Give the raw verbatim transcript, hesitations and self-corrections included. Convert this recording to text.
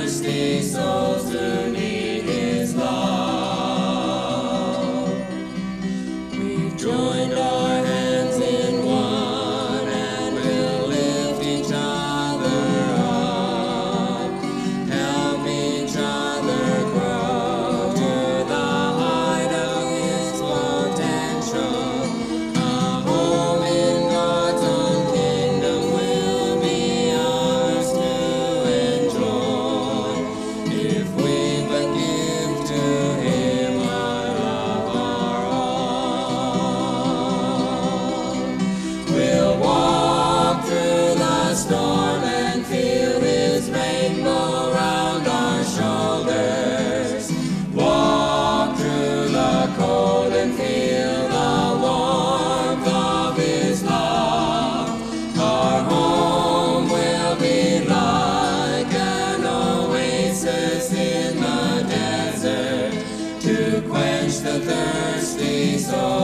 thirsty souls who need His love. We've joined our hands in one and we'll lift each other up, help each other grow to the height of His potential. A home in God's own kingdom will be ours to enjoy if we but give to Him our love, our all. We'll walk through the storm and feel His rainbow round our shoulders. Walk through the cold and feel the warmth of His love. Our home will be like an oasis in the desert to quench the thirsty soul.